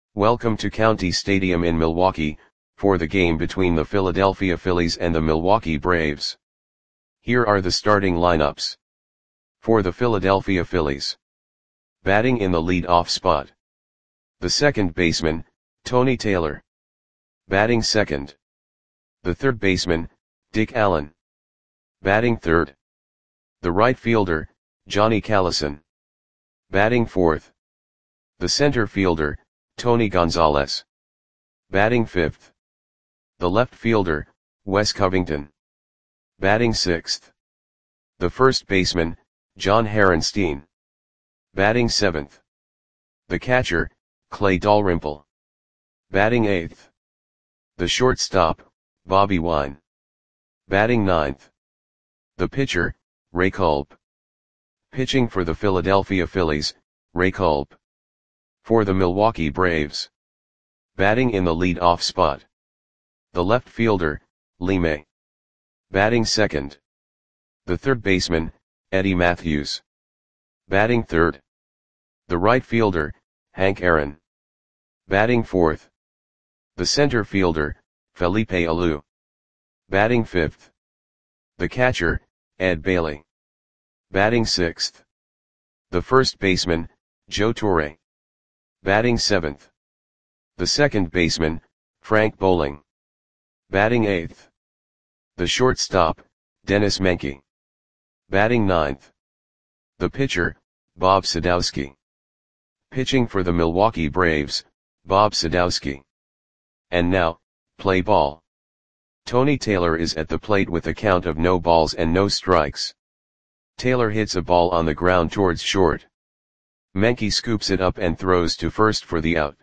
Welcome to County Stadium in Milwaukee, for the game between the Philadelphia Phillies and the Milwaukee Braves. Here are the starting lineups. For the Philadelphia Phillies. Batting in the lead-off spot. The second baseman, Tony Taylor. Batting second. The third baseman, Dick Allen. Batting third. The right fielder, Johnny Callison. Batting fourth. The center fielder, Tony Gonzalez. Batting fifth. The left fielder, Wes Covington. Batting sixth. The first baseman, John Harenstein. Batting seventh. The catcher, Clay Dalrymple. Batting eighth. The shortstop, Bobby Wine. Batting ninth. The pitcher, Ray Culp. Pitching for the Philadelphia Phillies, Ray Culp. For the Milwaukee Braves. Batting in the lead-off spot. The left fielder, Lee May. Batting second. The third baseman, Eddie Mathews. Batting third. The right fielder, Hank Aaron. Batting fourth. The center fielder, Felipe Alou. Batting fifth. The catcher, Ed Bailey. Batting sixth. The first baseman, Joe Torre. Batting seventh. The second baseman, Frank Bowling. Batting eighth. The shortstop, Dennis Menke. Batting ninth. The pitcher, Bob Sadowski. Pitching for the Milwaukee Braves, Bob Sadowski. And now, play ball. Tony Taylor is at the plate with a count of no balls and no strikes. Taylor hits a ball on the ground towards short. Menke scoops it up and throws to first for the out.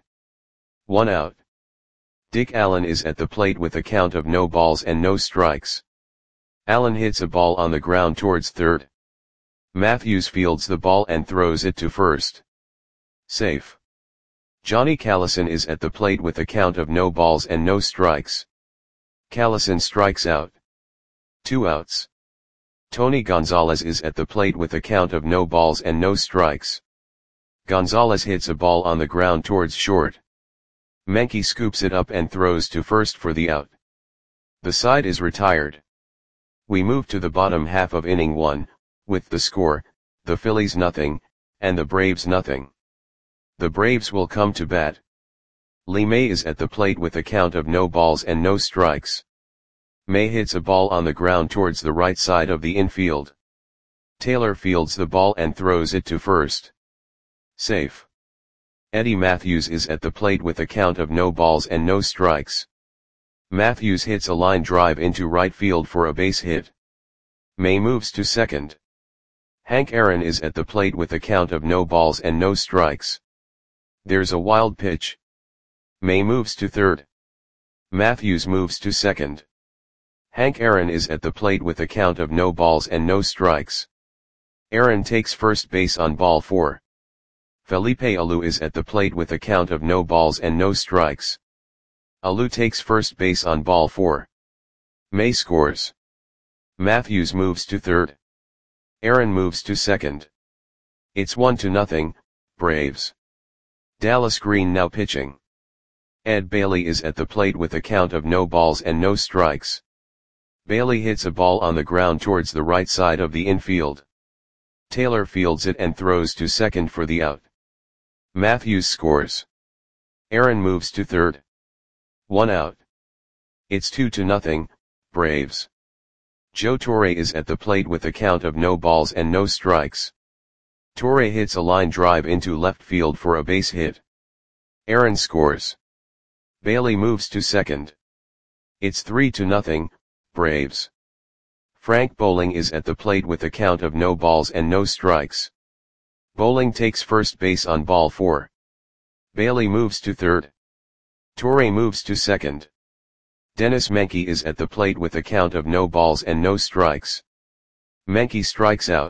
1 out. Dick Allen is at the plate with a count of no balls and no strikes. Allen hits a ball on the ground towards third. Mathews fields the ball and throws it to first. Safe. Johnny Callison is at the plate with a count of no balls and no strikes. Callison strikes out. 2 outs. Tony Gonzalez is at the plate with a count of no balls and no strikes. Gonzalez hits a ball on the ground towards short. Menke scoops it up and throws to first for the out. The side is retired. We move to the bottom half of inning 1, with the score, the Phillies nothing, and the Braves nothing. The Braves will come to bat. Lee May is at the plate with a count of no balls and no strikes. May hits a ball on the ground towards the right side of the infield. Taylor fields the ball and throws it to first. Safe. Eddie Mathews is at the plate with a count of no balls and no strikes. Mathews hits a line drive into right field for a base hit. May moves to second. Hank Aaron is at the plate with a count of no balls and no strikes. There's a wild pitch. May moves to third. Mathews moves to second. Hank Aaron is at the plate with a count of no balls and no strikes. Aaron takes first base on ball 4. Felipe Alou is at the plate with a count of no balls and no strikes. Alou takes first base on ball 4. May scores. Mathews moves to third. Aaron moves to second. It's 1-0, Braves. Dallas Green now pitching. Ed Bailey is at the plate with a count of no balls and no strikes. Bailey hits a ball on the ground towards the right side of the infield. Taylor fields it and throws to second for the out. Mathews scores. Aaron moves to third. 1 out. It's 2-0, Braves. Joe Torre is at the plate with a count of no balls and no strikes. Torre hits a line drive into left field for a base hit. Aaron scores. Bailey moves to second. It's 3-0, Braves. Frank Bowling is at the plate with a count of no balls and no strikes. Bowling takes first base on ball 4. Bailey moves to third. Torre moves to second. Dennis Menke is at the plate with a count of no balls and no strikes. Menke strikes out.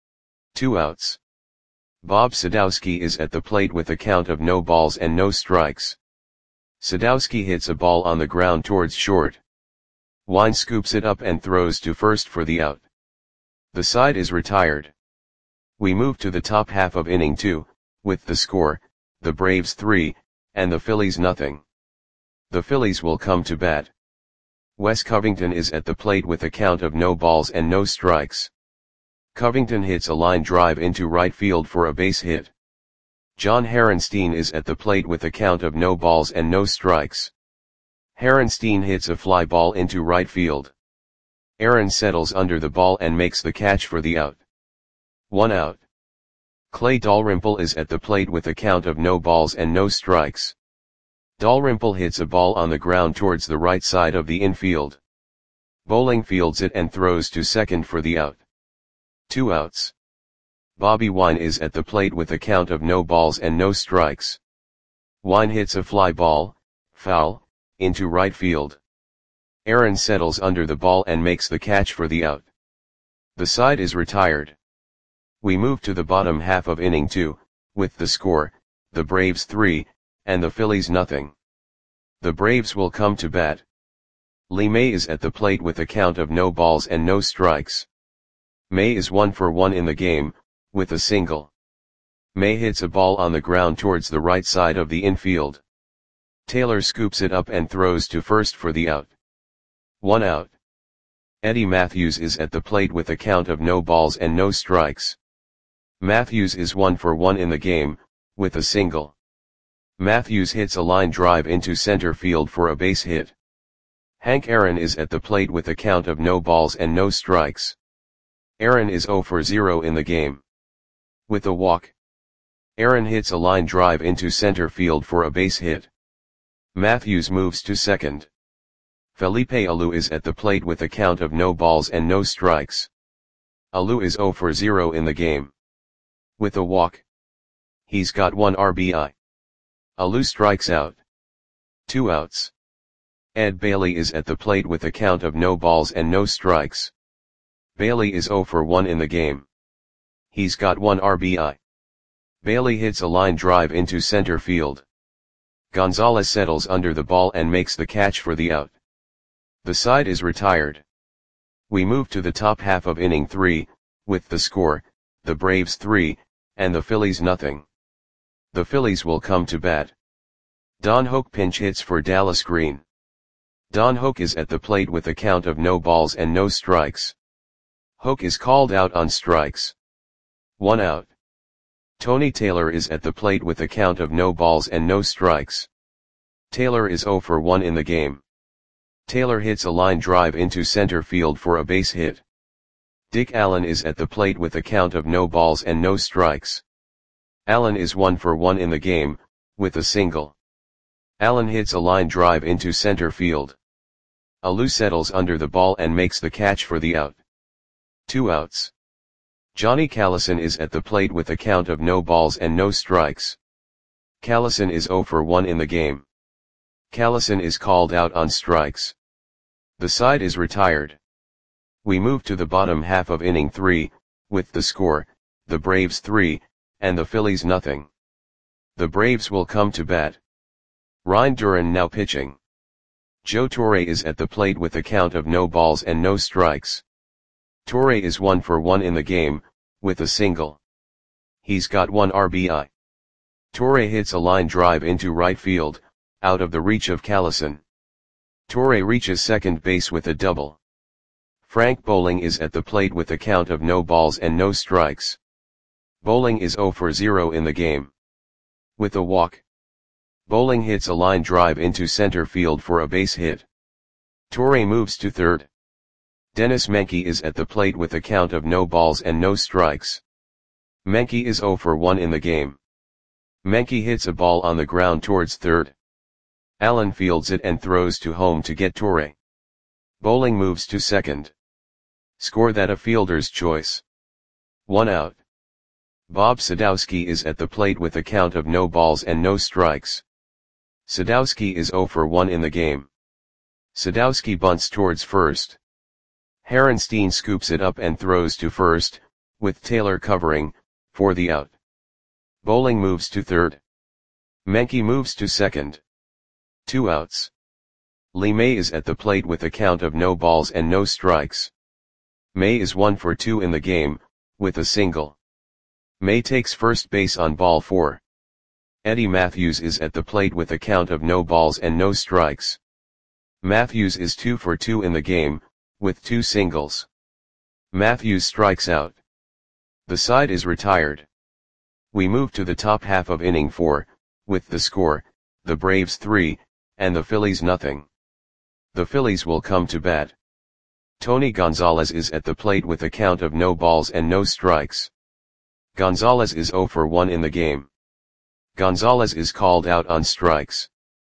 2 outs. Bob Sadowski is at the plate with a count of no balls and no strikes. Sadowski hits a ball on the ground towards short. Wine scoops it up and throws to first for the out. The side is retired. We move to the top half of inning 2, with the score, the Braves 3, and the Phillies nothing. The Phillies will come to bat. Wes Covington is at the plate with a count of no balls and no strikes. Covington hits a line drive into right field for a base hit. John Harenstein is at the plate with a count of no balls and no strikes. Harenstein hits a fly ball into right field. Aaron settles under the ball and makes the catch for the out. 1 out. Clay Dalrymple is at the plate with a count of no balls and no strikes. Dalrymple hits a ball on the ground towards the right side of the infield. Bowling fields it and throws to second for the out. 2 outs. Bobby Wine is at the plate with a count of no balls and no strikes. Wine hits a fly ball, foul, into right field. Aaron settles under the ball and makes the catch for the out. The side is retired. We move to the bottom half of inning 2, with the score, the Braves 3, and the Phillies nothing. The Braves will come to bat. Lee May is at the plate with a count of no balls and no strikes. May is 1 for 1 in the game, with a single. May hits a ball on the ground towards the right side of the infield. Taylor scoops it up and throws to first for the out. 1 out. Eddie Matthews is at the plate with a count of no balls and no strikes. Matthews is 1 for 1 in the game, with a single. Matthews hits a line drive into center field for a base hit. Hank Aaron is at the plate with a count of no balls and no strikes. Aaron is 0 for 0 in the game. With a walk. Aaron hits a line drive into center field for a base hit. Matthews moves to second. Felipe Alou is at the plate with a count of no balls and no strikes. Alou is 0 for 0 in the game. With a walk. He's got 1 RBI. Alou strikes out. 2 outs. Ed Bailey is at the plate with a count of no balls and no strikes. Bailey is 0 for 1 in the game. He's got 1 RBI. Bailey hits a line drive into center field. Gonzalez settles under the ball and makes the catch for the out. The side is retired. We move to the top half of inning 3, with the score, the Braves 3, and the Phillies nothing. The Phillies will come to bat. Don Hoak pinch hits for Dallas Green. Don Hoak is at the plate with a count of no balls and no strikes. Hoak is called out on strikes. 1 out. Tony Taylor is at the plate with a count of no balls and no strikes. Taylor is 0 for 1 in the game. Taylor hits a line drive into center field for a base hit. Dick Allen is at the plate with a count of no balls and no strikes. Allen is 1 for 1 in the game, with a single. Allen hits a line drive into center field. Alou settles under the ball and makes the catch for the out. 2 outs. Johnny Callison is at the plate with a count of no balls and no strikes. Callison is 0 for 1 in the game. Callison is called out on strikes. The side is retired. We move to the bottom half of inning 3, with the score, the Braves 3, and the Phillies nothing. The Braves will come to bat. Ryan Duran now pitching. Joe Torre is at the plate with a count of no balls and no strikes. Torre is 1 for 1 in the game, with a single. He's got 1 RBI. Torre hits a line drive into right field, out of the reach of Callison. Torre reaches second base with a double. Frank Bowling is at the plate with a count of no balls and no strikes. Bowling is 0 for 0 in the game. With a walk. Bowling hits a line drive into center field for a base hit. Torre moves to third. Dennis Menke is at the plate with a count of no balls and no strikes. Menke is 0 for 1 in the game. Menke hits a ball on the ground towards third. Allen fields it and throws to home to get Torre. Bowling moves to second. Score that a fielder's choice. 1 out. Bob Sadowski is at the plate with a count of no balls and no strikes. Sadowski is 0 for 1 in the game. Sadowski bunts towards first. Harenstein scoops it up and throws to first, with Taylor covering, for the out. Bowling moves to third. Menke moves to second. 2 outs. Lee May is at the plate with a count of no balls and no strikes. May is 1 for 2 in the game, with a single. May takes first base on ball 4. Eddie Matthews is at the plate with a count of no balls and no strikes. Matthews is 2 for 2 in the game, with 2 singles. Matthews strikes out. The side is retired. We move to the top half of inning 4, with the score, the Braves 3, and the Phillies nothing. The Phillies will come to bat. Tony Gonzalez is at the plate with a count of no balls and no strikes. Gonzalez is 0 for 1 in the game. Gonzalez is called out on strikes.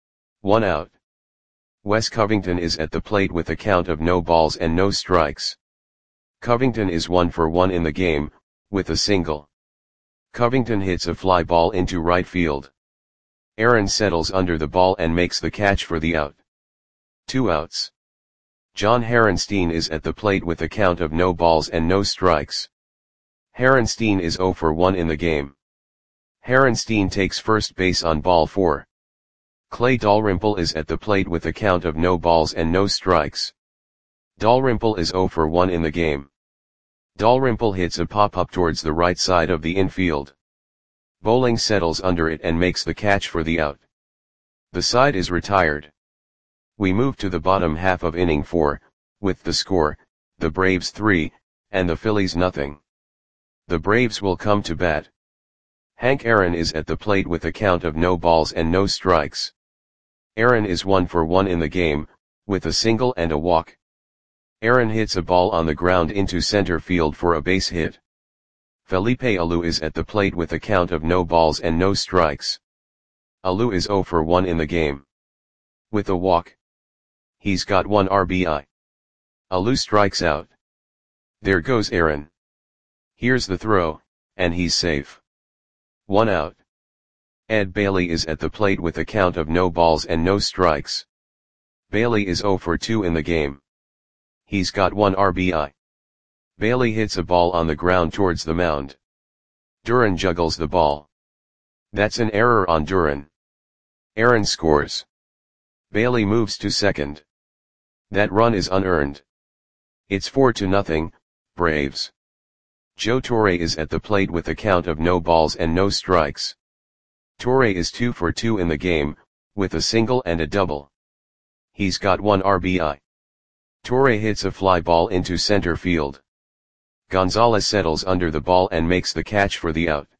1 out. Wes Covington is at the plate with a count of no balls and no strikes. Covington is 1 for 1 in the game, with a single. Covington hits a fly ball into right field. Aaron settles under the ball and makes the catch for the out. 2 outs. John Harenstein is at the plate with a count of no balls and no strikes. Harenstein is 0 for 1 in the game. Harenstein takes first base on ball 4. Clay Dalrymple is at the plate with a count of no balls and no strikes. Dalrymple is 0 for 1 in the game. Dalrymple hits a pop-up towards the right side of the infield. Bowling settles under it and makes the catch for the out. The side is retired. We move to the bottom half of inning 4, with the score, the Braves 3, and the Phillies nothing. The Braves will come to bat. Hank Aaron is at the plate with a count of no balls and no strikes. Aaron is 1 for 1 in the game, with a single and a walk. Aaron hits a ball on the ground into center field for a base hit. Felipe Alou is at the plate with a count of no balls and no strikes. Alou is 0 for 1 in the game. With a walk. He's got 1 RBI. Alou strikes out. There goes Aaron. Here's the throw, and he's safe. 1 out. Ed Bailey is at the plate with a count of no balls and no strikes. Bailey is 0 for 2 in the game. He's got 1 RBI. Bailey hits a ball on the ground towards the mound. Duran juggles the ball. That's an error on Duran. Aaron scores. Bailey moves to second. That run is unearned. It's 4-0, Braves. Joe Torre is at the plate with a count of no balls and no strikes. Torre is 2 for 2 in the game, with a single and a double. He's got 1 RBI. Torre hits a fly ball into center field. Gonzalez settles under the ball and makes the catch for the out.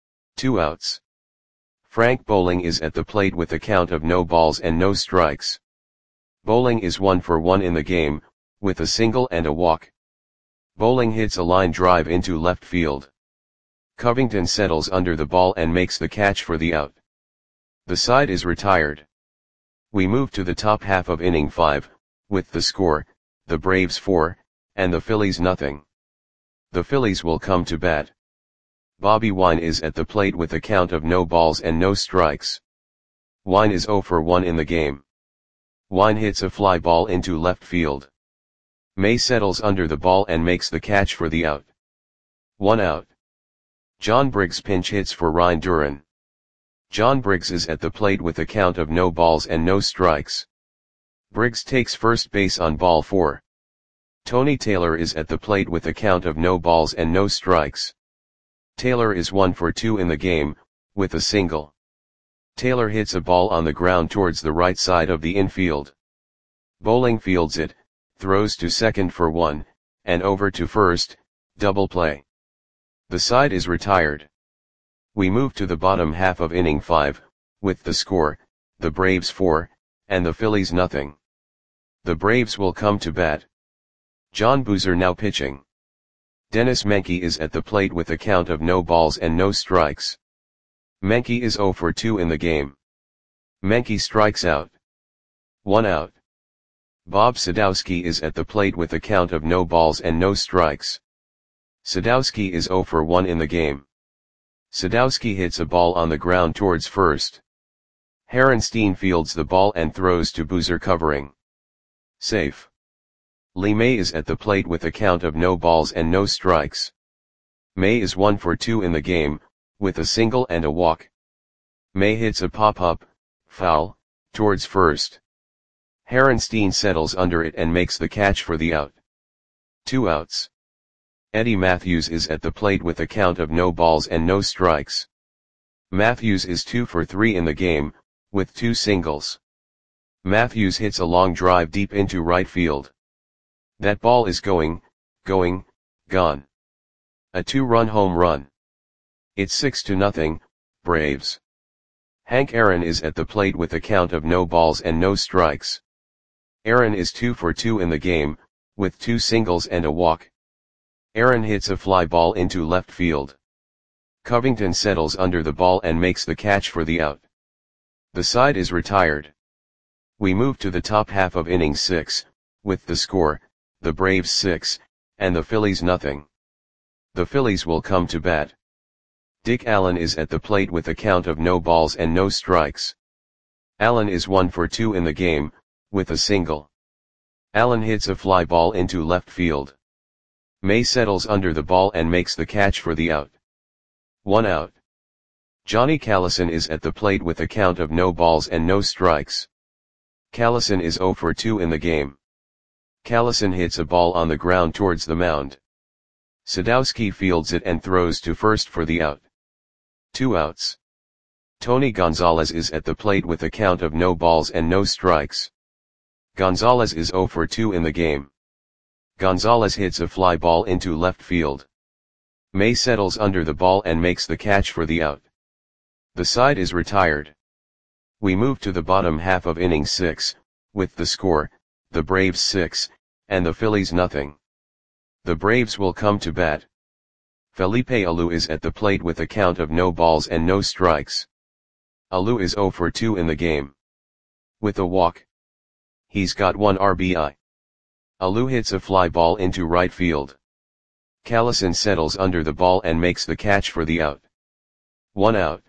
2 outs. Frank Bowling is at the plate with a count of no balls and no strikes. Bowling is 1 for 1 in the game, with a single and a walk. Bowling hits a line drive into left field. Covington settles under the ball and makes the catch for the out. The side is retired. We move to the top half of inning 5, with the score, the Braves 4, and the Phillies nothing. The Phillies will come to bat. Bobby Wine is at the plate with a count of no balls and no strikes. Wine is 0 for 1 in the game. Wine hits a fly ball into left field. May settles under the ball and makes the catch for the out. 1 out. John Briggs pinch hits for Ryan Duran. John Briggs is at the plate with a count of no balls and no strikes. Briggs takes first base on ball 4. Tony Taylor is at the plate with a count of no balls and no strikes. Taylor is 1 for 2 in the game, with a single. Taylor hits a ball on the ground towards the right side of the infield. Bowling fields it, throws to second for 1, and over to first, double play. The side is retired. We move to the bottom half of inning 5, with the score, the Braves 4, and the Phillies nothing. The Braves will come to bat. John Boozer now pitching. Dennis Menke is at the plate with a count of no balls and no strikes. Menke is 0 for 2 in the game. Menke strikes out. 1 out. Bob Sadowski is at the plate with a count of no balls and no strikes. Sadowski is 0 for 1 in the game. Sadowski hits a ball on the ground towards first. Harenstein fields the ball and throws to Boozer covering. Safe. Lee May is at the plate with a count of no balls and no strikes. May is 1 for 2 in the game, with a single and a walk. May hits a pop-up, foul, towards first. Harenstein settles under it and makes the catch for the out. 2 outs. Eddie Matthews is at the plate with a count of no balls and no strikes. Matthews is 2 for 3 in the game, with 2 singles. Matthews hits a long drive deep into right field. That ball is gone. A 2-run home run. It's 6-0, Braves. Hank Aaron is at the plate with a count of no balls and no strikes. Aaron is 2 for 2 in the game, with 2 singles and a walk. Aaron hits a fly ball into left field. Covington settles under the ball and makes the catch for the out. The side is retired. We move to the top half of inning 6, with the score, the Braves 6, and the Phillies nothing. The Phillies will come to bat. Dick Allen is at the plate with a count of no balls and no strikes. Allen is 1 for 2 in the game, with a single. Allen hits a fly ball into left field. May settles under the ball and makes the catch for the out. 1 out. Johnny Callison is at the plate with a count of no balls and no strikes. Callison is 0 for 2 in the game. Callison hits a ball on the ground towards the mound. Sadowski fields it and throws to first for the out. 2 outs. Tony Gonzalez is at the plate with a count of no balls and no strikes. Gonzalez is 0 for 2 in the game. Gonzalez hits a fly ball into left field. May settles under the ball and makes the catch for the out. The side is retired. We move to the bottom half of inning 6, with the score, the Braves 6, and the Phillies nothing. The Braves will come to bat. Felipe Alou is at the plate with a count of no balls and no strikes. Alou is 0 for 2 in the game. With a walk. He's got 1 RBI. Alou hits a fly ball into right field. Callison settles under the ball and makes the catch for the out. 1 out.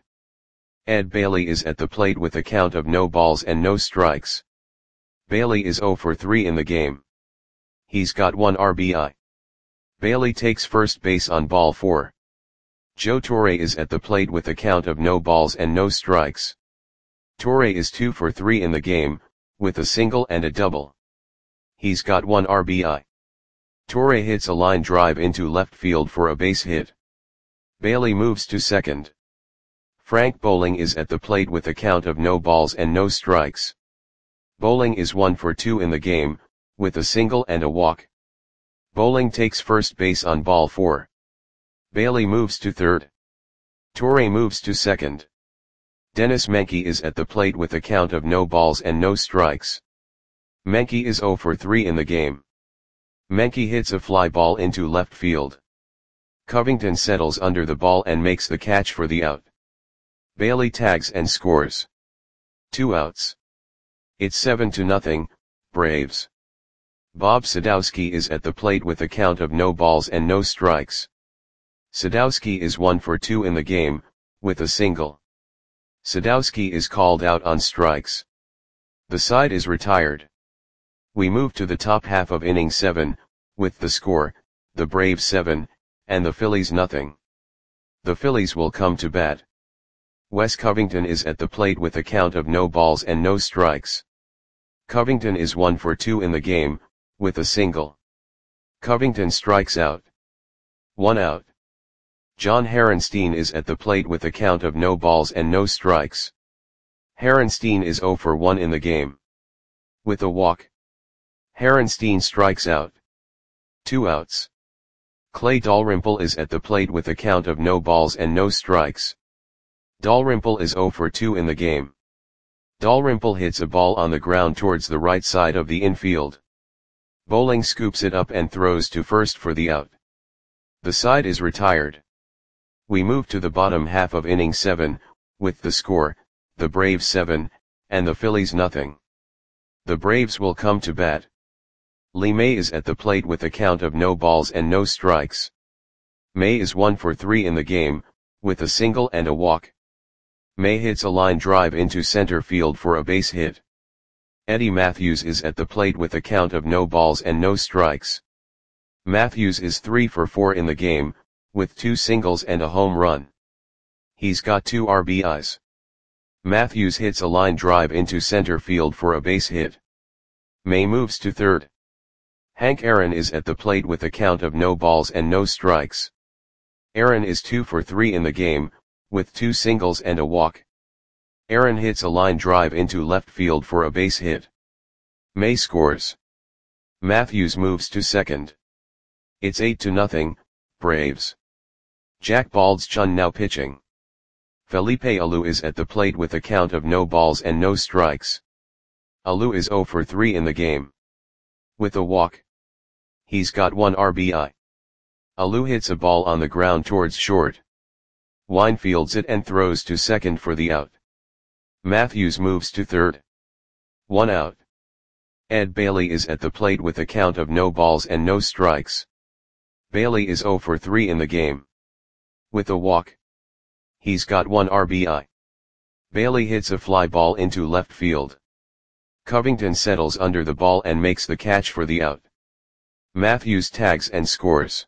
Ed Bailey is at the plate with a count of no balls and no strikes. Bailey is 0 for 3 in the game. He's got 1 RBI. Bailey takes first base on ball 4. Joe Torre is at the plate with a count of no balls and no strikes. Torre is 2 for 3 in the game, with a single and a double. He's got 1 RBI. Torre hits a line drive into left field for a base hit. Bailey moves to second. Frank Bowling is at the plate with a count of no balls and no strikes. Bowling is 1 for 2 in the game, with a single and a walk. Bowling takes first base on ball 4. Bailey moves to third. Torre moves to second. Dennis Menke is at the plate with a count of no balls and no strikes. Menke is 0 for 3 in the game. Menke hits a fly ball into left field. Covington settles under the ball and makes the catch for the out. Bailey tags and scores. 2 outs. It's 7-0, Braves. Bob Sadowski is at the plate with a count of no balls and no strikes. Sadowski is 1 for 2 in the game, with a single. Sadowski is called out on strikes. The side is retired. We move to the top half of inning 7, with the score, the Braves 7, and the Phillies nothing. The Phillies will come to bat. Wes Covington is at the plate with a count of no balls and no strikes. Covington is 1 for 2 in the game, with a single. Covington strikes out. 1 out. John Harenstein is at the plate with a count of no balls and no strikes. Harenstein is 0 for 1 in the game. With a walk. Harenstein strikes out. 2 outs. Clay Dalrymple is at the plate with a count of no balls and no strikes. Dalrymple is 0 for 2 in the game. Dalrymple hits a ball on the ground towards the right side of the infield. Bowling scoops it up and throws to first for the out. The side is retired. We move to the bottom half of inning 7, with the score, the Braves 7, and the Phillies nothing. The Braves will come to bat. Lee May is at the plate with a count of no balls and no strikes. May is 1 for 3 in the game, with a single and a walk. May hits a line drive into center field for a base hit. Eddie Matthews is at the plate with a count of no balls and no strikes. Matthews is 3 for 4 in the game, with 2 singles and a home run. He's got 2 RBIs. Matthews hits a line drive into center field for a base hit. May moves to third. Hank Aaron is at the plate with a count of no balls and no strikes. Aaron is 2 for 3 in the game, with 2 singles and a walk. Aaron hits a line drive into left field for a base hit. May scores. Matthews moves to second. It's 8-0, Braves. Jack Baldschun now pitching. Felipe Alou is at the plate with a count of no balls and no strikes. Alou is 0 for 3 in the game. With a walk. He's got 1 RBI. Alou hits a ball on the ground towards short. Wine fields it and throws to second for the out. Matthews moves to third. 1 out. Ed Bailey is at the plate with a count of no balls and no strikes. Bailey is 0 for 3 in the game. With a walk. He's got 1 RBI. Bailey hits a fly ball into left field. Covington settles under the ball and makes the catch for the out. Matthews tags and scores.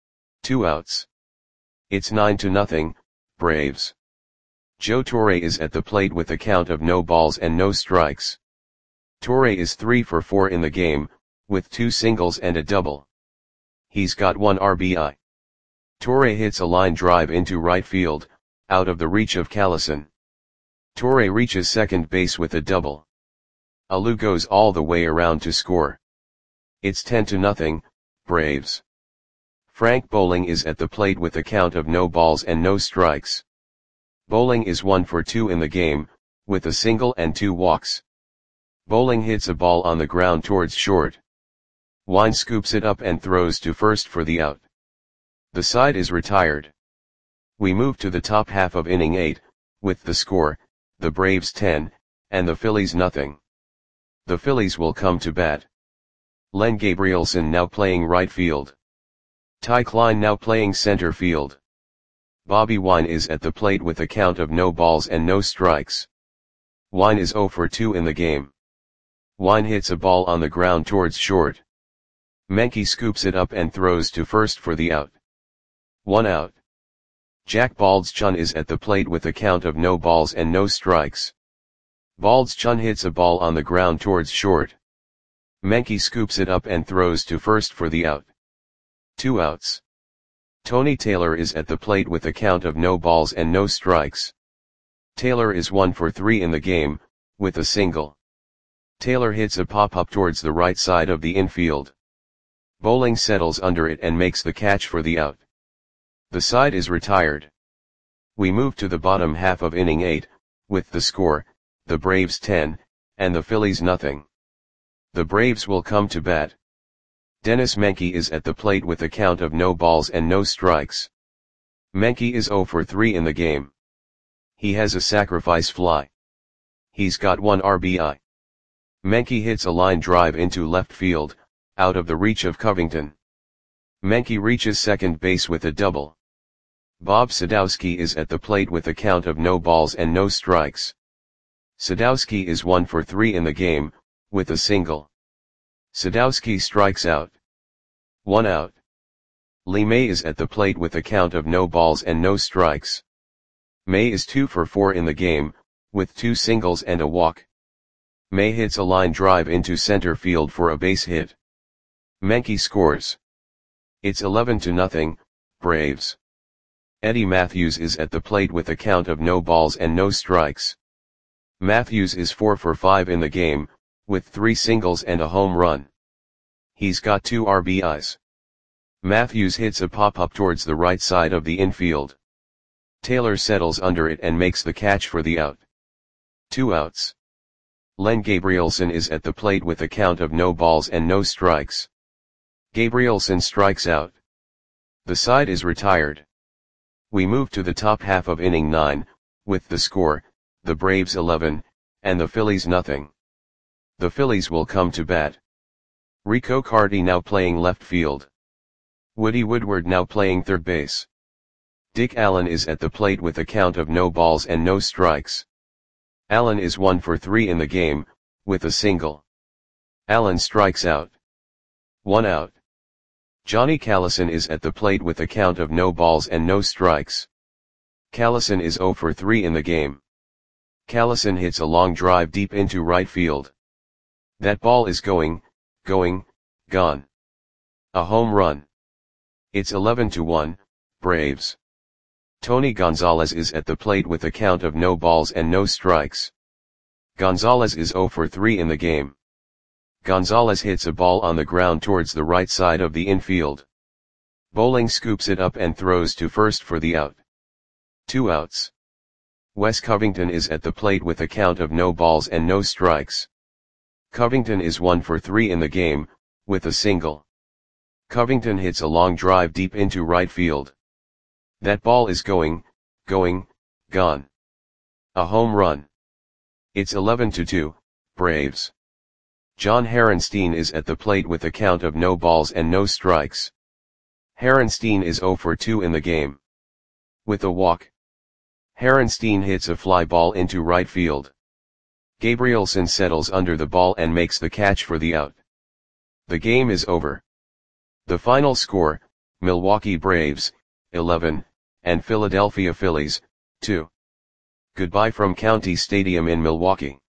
2 outs. It's 9-0, Braves. Joe Torre is at the plate with a count of no balls and no strikes. Torre is 3 for 4 in the game, with 2 singles and a double. He's got 1 RBI. Torre hits a line drive into right field, out of the reach of Callison. Torre reaches second base with a double. Alou goes all the way around to score. It's 10-0, Braves. Frank Bowling is at the plate with a count of no balls and no strikes. Bowling is 1 for 2 in the game, with a single and 2 walks. Bowling hits a ball on the ground towards short. Wine scoops it up and throws to first for the out. The side is retired. We move to the top half of inning 8, with the score, the Braves 10, and the Phillies nothing. The Phillies will come to bat. Len Gabrielson now playing right field. Ty Klein now playing center field. Bobby Wine is at the plate with a count of no balls and no strikes. Wine is 0 for 2 in the game. Wine hits a ball on the ground towards short. Menke scoops it up and throws to first for the out. 1 out. Jack Baldschun is at the plate with a count of no balls and no strikes. Baldschun hits a ball on the ground towards short. Menke scoops it up and throws to first for the out. 2 outs. Tony Taylor is at the plate with a count of no balls and no strikes. Taylor is 1 for 3 in the game, with a single. Taylor hits a pop-up towards the right side of the infield. Bowling settles under it and makes the catch for the out. The side is retired. We move to the bottom half of inning 8, with the score, the Braves 10, and the Phillies nothing. The Braves will come to bat. Dennis Menke is at the plate with a count of no balls and no strikes. Menke is 0 for 3 in the game. He has a sacrifice fly. He's got 1 RBI. Menke hits a line drive into left field, out of the reach of Covington. Menke reaches second base with a double. Bob Sadowski is at the plate with a count of no balls and no strikes. Sadowski is 1 for 3 in the game, with a single. Sadowski strikes out. 1 out. Lee May is at the plate with a count of no balls and no strikes. May is 2 for 4 in the game, with 2 singles and a walk. May hits a line drive into center field for a base hit. Menke scores. It's 11-0, Braves. Eddie Matthews is at the plate with a count of no balls and no strikes. Matthews is 4 for 5 in the game, with 3 singles and a home run. He's got 2 RBIs. Matthews hits a pop-up towards the right side of the infield. Taylor settles under it and makes the catch for the out. 2 outs. Len Gabrielson is at the plate with a count of no balls and no strikes. Gabrielson strikes out. The side is retired. We move to the top half of inning 9, with the score, the Braves 11, and the Phillies nothing. The Phillies will come to bat. Rico Carty now playing left field. Woody Woodward now playing third base. Dick Allen is at the plate with a count of no balls and no strikes. Allen is 1 for 3 in the game, with a single. Allen strikes out. 1 out. Johnny Callison is at the plate with a count of no balls and no strikes. Callison is 0 for 3 in the game. Callison hits a long drive deep into right field. That ball is gone. A home run. It's 11-1, Braves. Tony Gonzalez is at the plate with a count of no balls and no strikes. Gonzalez is 0 for 3 in the game. Gonzalez hits a ball on the ground towards the right side of the infield. Bowling scoops it up and throws to first for the out. 2 outs. Wes Covington is at the plate with a count of no balls and no strikes. Covington is 1 for 3 in the game, with a single. Covington hits a long drive deep into right field. That ball is gone. A home run. It's 11-2, Braves. John Harenstein is at the plate with a count of no balls and no strikes. Harenstein is 0 for 2 in the game. With a walk. Harenstein hits a fly ball into right field. Gabrielson settles under the ball and makes the catch for the out. The game is over. The final score, Milwaukee Braves, 11, and Philadelphia Phillies, 2. Goodbye from County Stadium in Milwaukee.